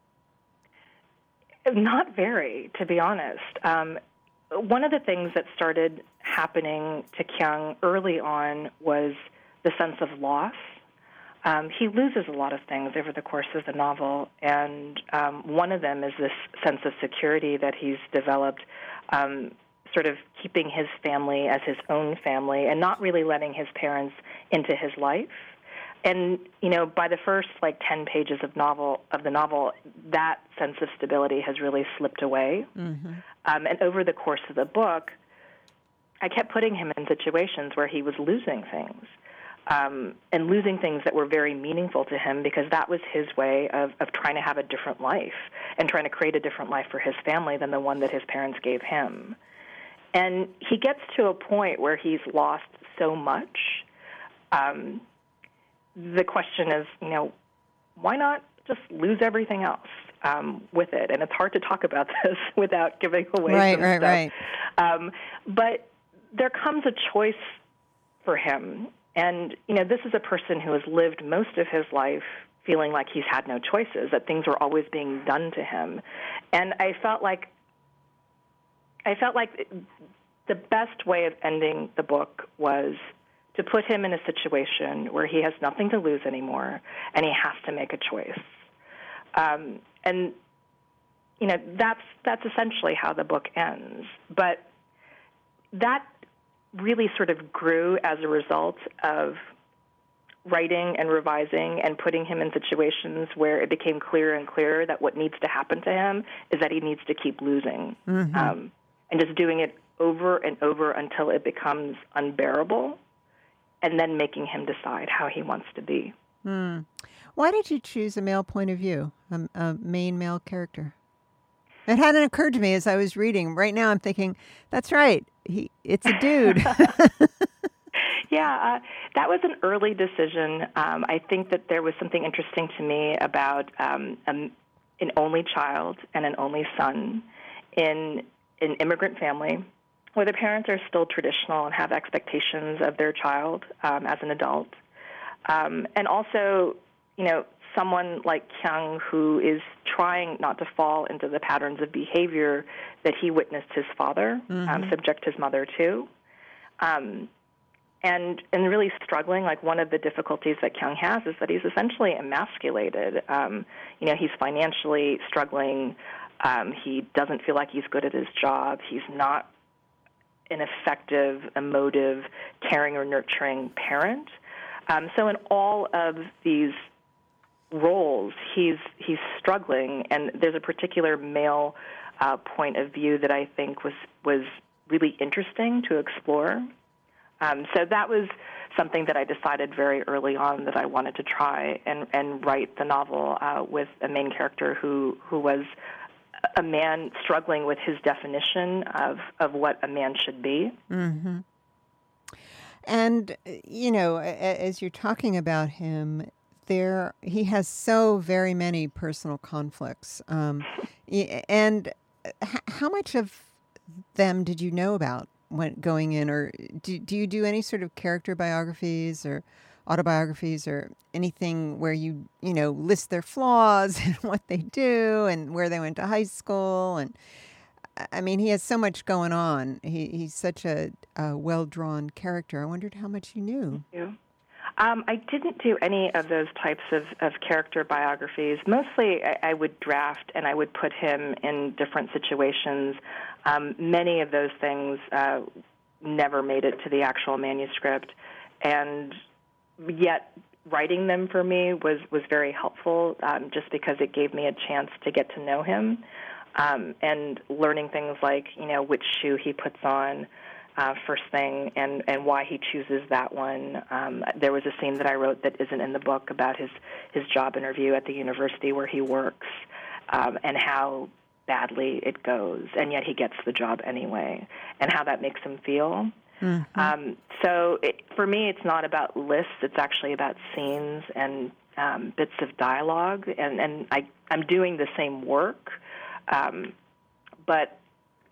Not very, to be honest. Um, one of the things that started happening to Kyung early on was the sense of loss. Um, he loses a lot of things over the course of the novel, and um, one of them is this sense of security that he's developed, um, sort of keeping his family as his own family and not really letting his parents into his life. And, you know, by the first, like, ten pages of novel of the novel, that sense of stability has really slipped away. Mm-hmm. Um, and over the course of the book, I kept putting him in situations where he was losing things, um, and losing things that were very meaningful to him because that was his way of, of trying to have a different life and trying to create a different life for his family than the one that his parents gave him. And he gets to a point where he's lost so much. Um, the question is, you know, why not just lose everything else um, with it? And it's hard to talk about this without giving away right, some right, stuff. Right, right, um, But there comes a choice for him. And, you know, this is a person who has lived most of his life feeling like he's had no choices, that things were always being done to him. And I felt like I felt like the best way of ending the book was to put him in a situation where he has nothing to lose anymore and he has to make a choice. Um, and, you know, that's that's essentially how the book ends. But that really sort of grew as a result of writing and revising and putting him in situations where it became clearer and clearer that what needs to happen to him is that he needs to keep losing. Mm-hmm. Um, and just doing it over and over until it becomes unbearable, and then making him decide how he wants to be. Mm. Why did you choose a male point of view, a, a main male character? It hadn't occurred to me as I was reading. Right now I'm thinking, that's right, he, it's a dude. Yeah, uh, that was an early decision. Um, I think that there was something interesting to me about um, um, an only child and an only son in an immigrant family where the parents are still traditional and have expectations of their child um, as an adult. Um, and also, you know, someone like Kyung who is trying not to fall into the patterns of behavior that he witnessed his father mm-hmm. um, subject his mother to. Um, and and really struggling, like one of the difficulties that Kyung has is that he's essentially emasculated. Um, you know, he's financially struggling. Um, he doesn't feel like he's good at his job. He's not an effective, emotive, caring or nurturing parent. Um, so in all of these roles, he's he's struggling, and there's a particular male uh, point of view that I think was was really interesting to explore. Um, so that was something that I decided very early on that I wanted to try and, and write the novel uh, with a main character who, who was a man struggling with his definition of, of what a man should be. Mm-hmm. And, you know, as you're talking about him, there he has so very many personal conflicts. Um, and how much of them did you know about when going in, or do, do you do any sort of character biographies or autobiographies or anything where you, you know, list their flaws and what they do and where they went to high school? And I mean, he has so much going on. He, he's such a, a well-drawn character. I wondered how much you knew. Thank you. Um, I didn't do any of those types of, of character biographies. Mostly I, I would draft and I would put him in different situations. Um, many of those things uh, never made it to the actual manuscript. And yet writing them for me was, was very helpful um, just because it gave me a chance to get to know him um, and learning things like, you know, which shoe he puts on, Uh, first thing, and, and why he chooses that one. Um, there was a scene that I wrote that isn't in the book about his, his job interview at the university where he works um, and how badly it goes, and yet he gets the job anyway, and how that makes him feel. Mm-hmm. Um, so it, for me, it's not about lists. It's actually about scenes and um, bits of dialogue, and, and I, I'm doing the same work, um, but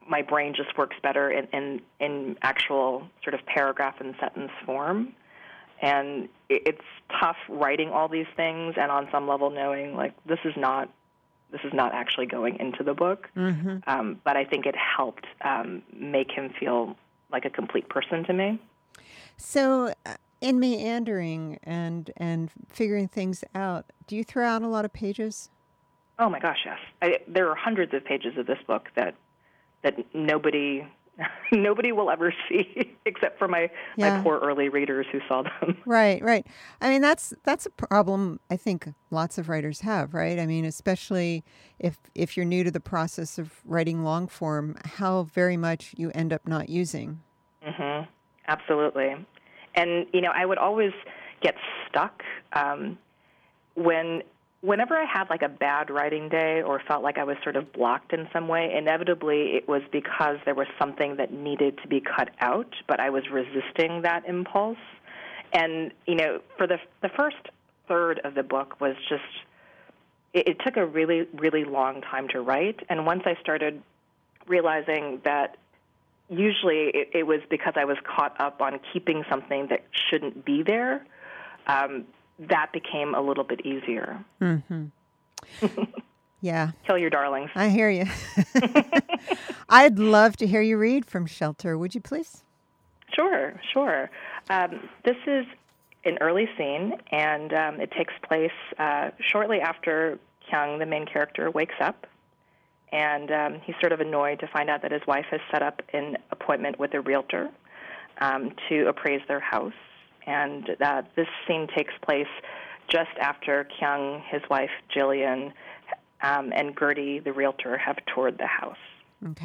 my brain just works better in, in, in actual sort of paragraph and sentence form. And it's tough writing all these things and on some level knowing, like, this is not this is not actually going into the book. Mm-hmm. Um, but I think it helped um, make him feel like a complete person to me. So uh, in meandering and, and figuring things out, do you throw out a lot of pages? Oh, my gosh, yes. I, there are hundreds of pages of this book that that nobody... Nobody will ever see except for my, yeah. my poor early readers who saw them. Right, right. I mean, that's that's a problem I think lots of writers have, right? I mean, especially if if you're new to the process of writing long form, how very much you end up not using. Mm-hmm. Absolutely. And, you know, I would always get stuck um, when... Whenever I had like a bad writing day or felt like I was sort of blocked in some way, inevitably it was because there was something that needed to be cut out, but I was resisting that impulse. And, you know, for the the first third of the book was just, it, it took a really, really long time to write. And once I started realizing that usually it, it was because I was caught up on keeping something that shouldn't be there, um, that became a little bit easier. Mm-hmm. Yeah. Kill your darlings. I hear you. I'd love to hear you read from Shelter. Would you please? Sure, sure. Um, this is an early scene, and um, it takes place uh, shortly after Kyung, the main character, wakes up. And um, he's sort of annoyed to find out that his wife has set up an appointment with a realtor um, to appraise their house. And uh, this scene takes place just after Kyung, his wife Jillian, um, and Gertie, the realtor, have toured the house. Okay.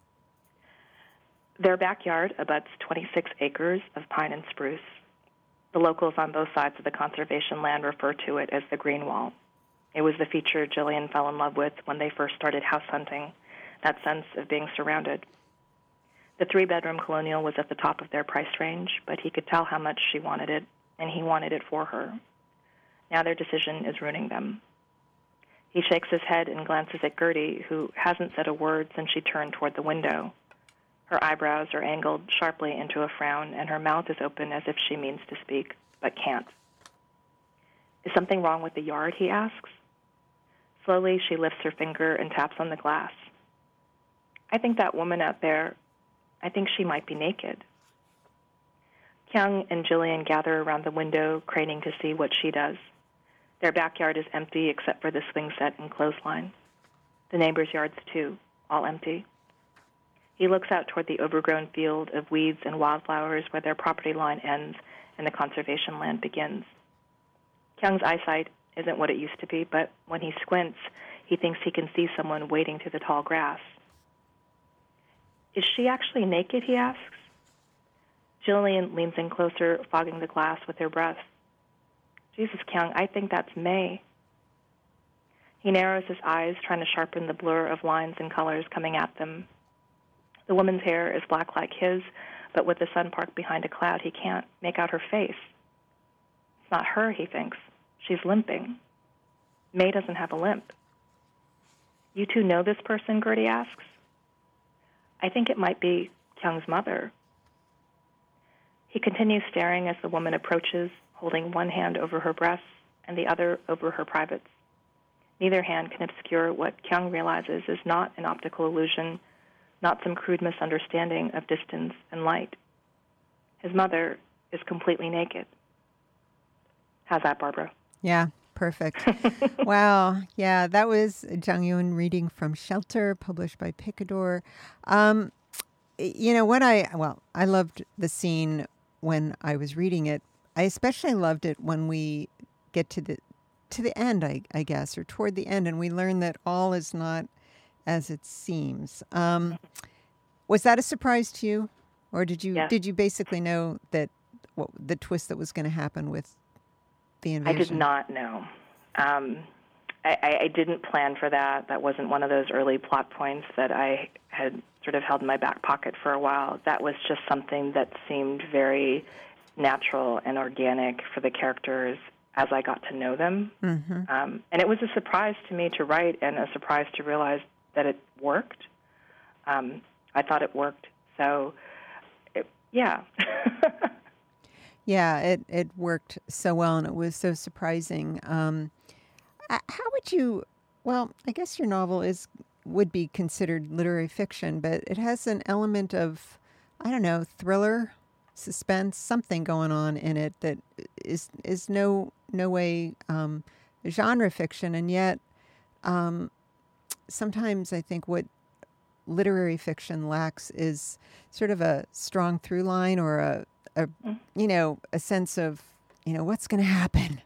Their backyard abuts twenty-six acres of pine and spruce. The locals on both sides of the conservation land refer to it as the Green Wall. It was the feature Jillian fell in love with when they first started house hunting, that sense of being surrounded. The three-bedroom colonial was at the top of their price range, but he could tell how much she wanted it, and he wanted it for her. Now their decision is ruining them. He shakes his head and glances at Gertie, who hasn't said a word since she turned toward the window. Her eyebrows are angled sharply into a frown, and her mouth is open as if she means to speak, but can't. Is something wrong with the yard, he asks. Slowly, she lifts her finger and taps on the glass. I think that woman out there, I think she might be naked. Kyung and Jillian gather around the window, craning to see what she does. Their backyard is empty except for the swing set and clothesline. The neighbors' yards, too, all empty. He looks out toward the overgrown field of weeds and wildflowers where their property line ends and the conservation land begins. Kyung's eyesight isn't what it used to be, but when he squints, he thinks he can see someone wading through the tall grass. Is she actually naked, he asks. Jillian leans in closer, fogging the glass with her breath. Jesus, Kyung, I think that's May. He narrows his eyes, trying to sharpen the blur of lines and colors coming at them. The woman's hair is black like his, but with the sun parked behind a cloud, he can't make out her face. It's not her, he thinks. She's limping. May doesn't have a limp. You two know this person, Gertie asks. I think it might be Kyung's mother. He continues staring as the woman approaches, holding one hand over her breasts and the other over her privates. Neither hand can obscure what Kyung realizes is not an optical illusion, not some crude misunderstanding of distance and light. His mother is completely naked. How's that, Barbara? Yeah, perfect. Wow. Yeah, that was Jung Yoon reading from Shelter, published by Picador. Um, you know, what I, well, I loved the scene when I was reading it. I especially loved it when we get to the to the end, I, I guess, or toward the end, and we learn that all is not as it seems. Um, was that a surprise to you, or did you yes. did you basically know that what the twist that was going to happen with the invasion? I did not know. Um, I, I didn't plan for that. That wasn't one of those early plot points that I had sort of held in my back pocket for a while. That was just something that seemed very natural and organic for the characters as I got to know them. Mm-hmm. Um, and it was a surprise to me to write and a surprise to realize that it worked. Um, I thought it worked. So, it, yeah. Yeah, it, it worked so well, and it was so surprising. Um, uh, how would you, well, I guess your novel is would be considered literary fiction, but it has an element of, I don't know, thriller, suspense, something going on in it that is is no no way um, genre fiction, and yet um, sometimes I think what literary fiction lacks is sort of a strong through line or a, a you know, a sense of, you know, what's going to happen.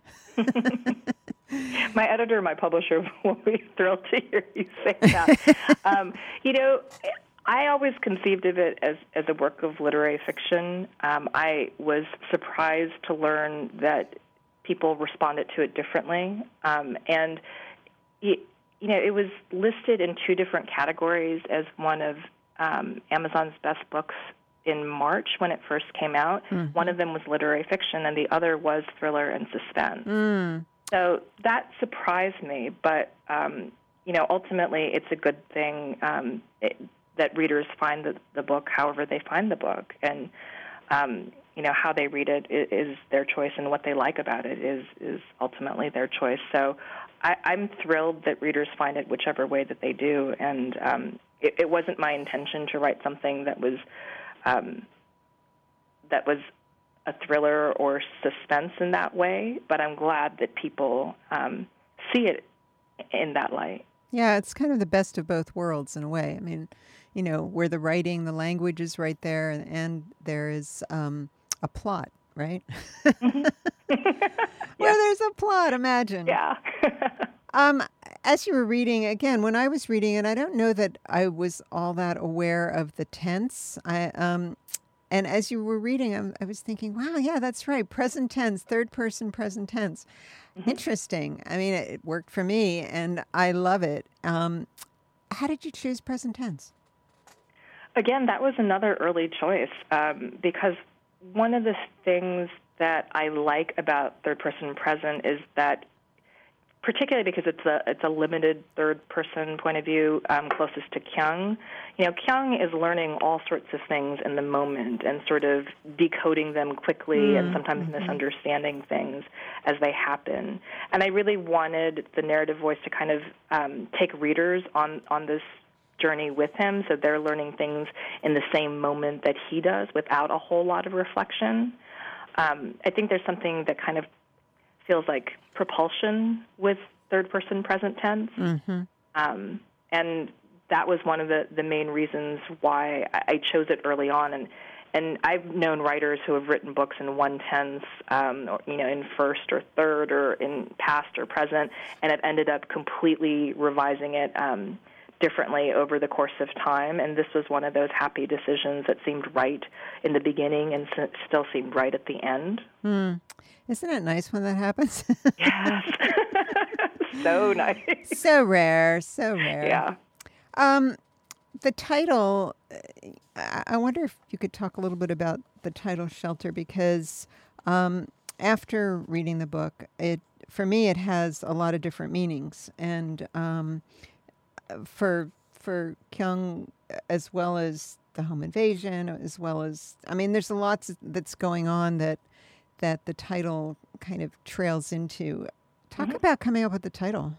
My editor and my publisher will be thrilled to hear you say that. um, you know, I always conceived of it as, as a work of literary fiction. Um, I was surprised to learn that people responded to it differently. Um, and, it, you know, it was listed in two different categories as one of um, Amazon's best books in March when it first came out. Mm-hmm. One of them was literary fiction, and the other was thriller and suspense. Mm. So that surprised me, but, um, you know, ultimately it's a good thing um, it, that readers find the, the book however they find the book. And, um, you know, how they read it is, is their choice, and what they like about it is, is ultimately their choice. So I, I'm thrilled that readers find it whichever way that they do. And um, it, it wasn't my intention to write something that was um, that was a thriller or suspense in that way, but I'm glad that people um, see it in that light. Yeah, it's kind of the best of both worlds in a way. I mean, you know, where the writing, the language is right there, and, and there is um, a plot, right? Mm-hmm. Where there's a plot, imagine. Yeah. um, as you were reading, again, when I was reading it, I don't know that I was all that aware of the tense. I um, And as you were reading, I, I was thinking, wow, yeah, that's right. Present tense, third person present tense. Mm-hmm. Interesting. I mean, it, it worked for me, and I love it. Um, how did you choose present tense? Again, that was another early choice um, because one of the things that I like about third person present is that, particularly because it's a it's a limited third person point of view, um, closest to Kyung. You know, Kyung is learning all sorts of things in the moment and sort of decoding them quickly mm-hmm. and sometimes mm-hmm. misunderstanding things as they happen. And I really wanted the narrative voice to kind of um, take readers on, on this journey with him, so they're learning things in the same moment that he does without a whole lot of reflection. Um, I think there's something that kind of feels like propulsion with third-person present tense. Mm-hmm. Um, and that was one of the, the main reasons why I chose it early on. And, and I've known writers who have written books in one tense, um, or, you know, in first or third or in past or present, and have ended up completely revising it um, differently over the course of time. And this was one of those happy decisions that seemed right in the beginning and s- still seemed right at the end. Mm. Isn't it nice when that happens? Yes. So nice. So rare, so rare. Yeah. Um, the title, I wonder if you could talk a little bit about the title Shelter, because um, after reading the book, it for me, it has a lot of different meanings. And um, for for Kyung, as well as the home invasion, as well as, I mean, there's a lot that's going on that that the title kind of trails into. Talk mm-hmm. about coming up with the title.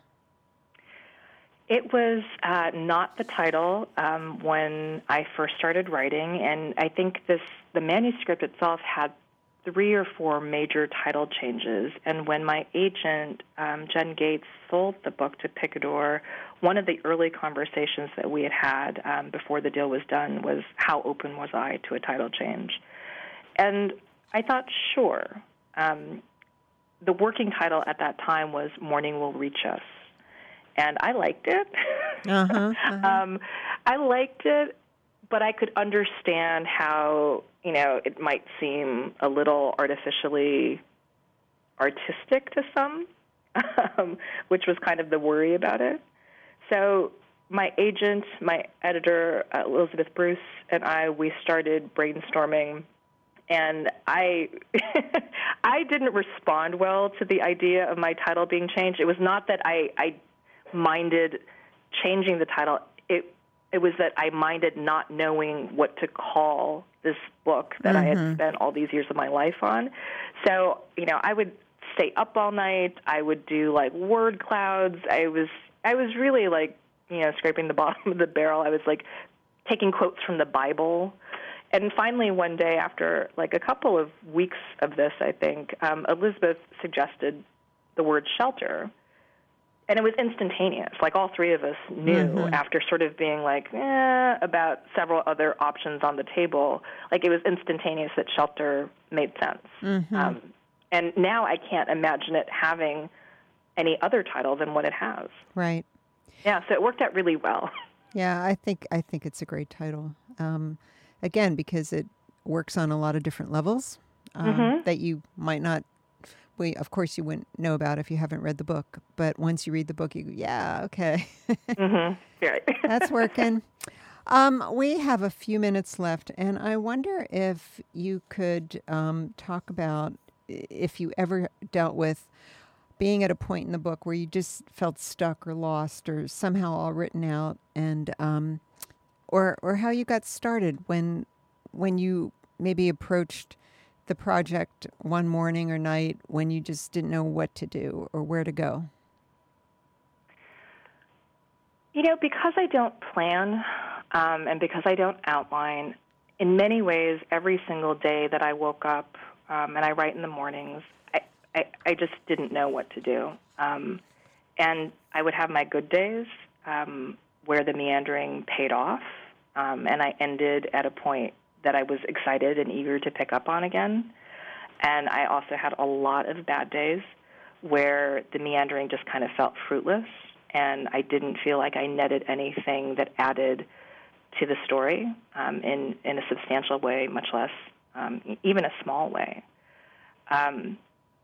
It was uh, not the title um, when I first started writing, and I think this the manuscript itself had three or four major title changes. And when my agent, um, Jen Gates, sold the book to Picador, one of the early conversations that we had had um, before the deal was done was how open was I to a title change. And I thought, sure. Um, the working title at that time was Morning Will Reach Us. And I liked it. Uh-huh, uh-huh. um, I liked it, but I could understand how, you know, it might seem a little artificially artistic to some, um, which was kind of the worry about it. So my agent, my editor, uh, Elizabeth Bruce, and I, we started brainstorming. And I I didn't respond well to the idea of my title being changed. It was not that I, I minded changing the title. It it was that I minded not knowing what to call this book that mm-hmm. I had spent all these years of my life on. So, you know, I would stay up all night. I would do like word clouds. I was I was really like, you know, scraping the bottom of the barrel. I was like taking quotes from the Bible. And finally, one day after like a couple of weeks of this, I think, um, Elizabeth suggested the word shelter. And it was instantaneous. Like all three of us knew mm-hmm. after sort of being like, eh, about several other options on the table, like it was instantaneous that shelter made sense. Mm-hmm. Um, and now I can't imagine it having any other title than what it has. Right. Yeah, so it worked out really well. Yeah, I think I think it's a great title. Um, again, because it works on a lot of different levels um, mm-hmm. that you might not. We, of course, you wouldn't know about if you haven't read the book. But once you read the book, you go, yeah, okay. mm-hmm. Right. That's working. Um, we have a few minutes left, and I wonder if you could um, talk about if you ever dealt with being at a point in the book where you just felt stuck or lost or somehow all written out, and um, or or how you got started when when you maybe approached the project one morning or night when you just didn't know what to do or where to go? You know, because I don't plan um, and because I don't outline, in many ways, every single day that I woke up um, and I write in the mornings, I, I, I just didn't know what to do. Um, and I would have my good days um, where the meandering paid off, um, and I ended at a point that I was excited and eager to pick up on again. And I also had a lot of bad days where the meandering just kind of felt fruitless, and I didn't feel like I netted anything that added to the story um, in, in a substantial way, much less um, even a small way. Um,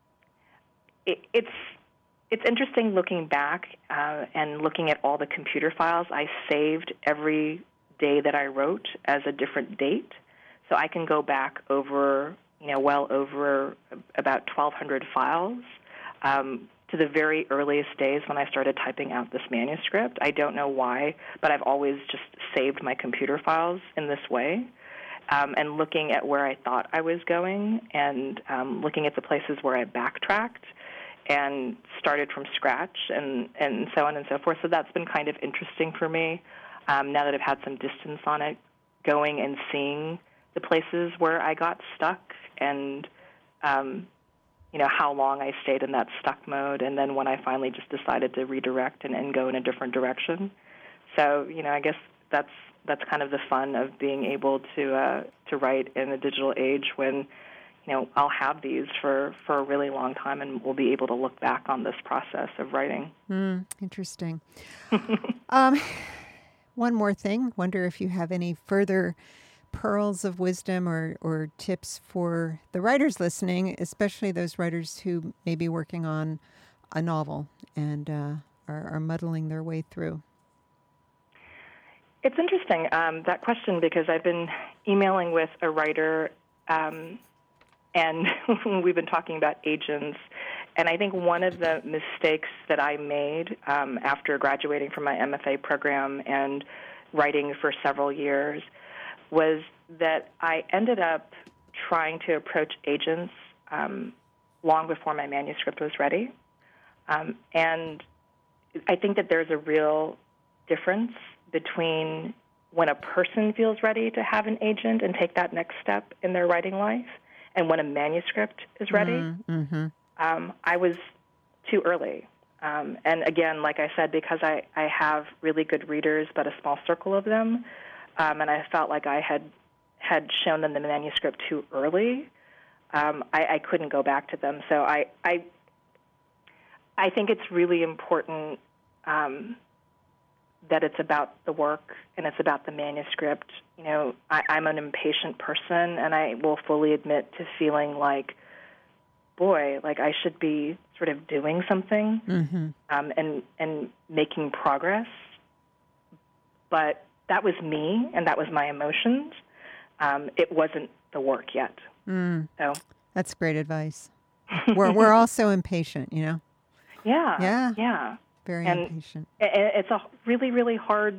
it, it's it's interesting looking back uh, and looking at all the computer files. I saved every day that I wrote as a different date. So I can go back over, you know, well over about twelve hundred files um, to the very earliest days when I started typing out this manuscript. I don't know why, but I've always just saved my computer files in this way, um, and looking at where I thought I was going and um, looking at the places where I backtracked and started from scratch and, and so on and so forth. So that's been kind of interesting for me um, now that I've had some distance on it, going and seeing the places where I got stuck and, um, you know, how long I stayed in that stuck mode, and then when I finally just decided to redirect and, and go in a different direction. So, you know, I guess that's that's kind of the fun of being able to uh, to write in a digital age when, you know, I'll have these for, for a really long time and we'll be able to look back on this process of writing. Mm, interesting. um, one more thing. Wonder if you have any further pearls of wisdom or, or tips for the writers listening, especially those writers who may be working on a novel and uh, are, are muddling their way through. It's interesting, um, that question, because I've been emailing with a writer um, and we've been talking about agents. And I think one of the mistakes that I made um, after graduating from my M F A program and writing for several years was that I ended up trying to approach agents um, long before my manuscript was ready. Um, and I think that there's a real difference between when a person feels ready to have an agent and take that next step in their writing life and when a manuscript is ready. Mm-hmm. Um, I was too early. Um, and again, like I said, because I, I have really good readers, but a small circle of them, Um, and I felt like I had had shown them the manuscript too early, um, I, I couldn't go back to them. So I I, I think it's really important um, that it's about the work and it's about the manuscript. You know, I, I'm an impatient person, and I will fully admit to feeling like, boy, like I should be sort of doing something mm-hmm. um, and and making progress, but that was me, and that was my emotions. Um, it wasn't the work yet. Mm. So that's great advice. We're we're all so impatient, you know. Yeah. Yeah. Yeah. Very and impatient. It's a really, really hard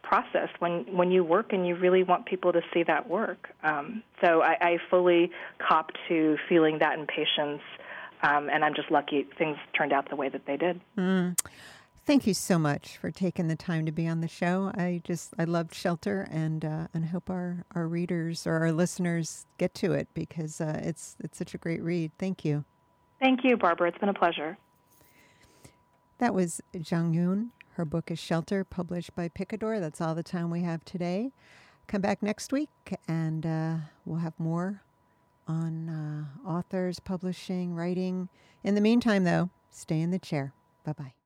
process when, when you work and you really want people to see that work. Um, so I, I fully cop to feeling that impatience, um, and I'm just lucky things turned out the way that they did. Mm. Thank you so much for taking the time to be on the show. I just, I loved Shelter, and uh, and hope our, our readers or our listeners get to it, because uh, it's it's such a great read. Thank you. Thank you, Barbara. It's been a pleasure. That was Jung Yoon. Her book is Shelter, published by Picador. That's all the time we have today. Come back next week, and uh, we'll have more on uh, authors, publishing, writing. In the meantime, though, stay in the chair. Bye-bye.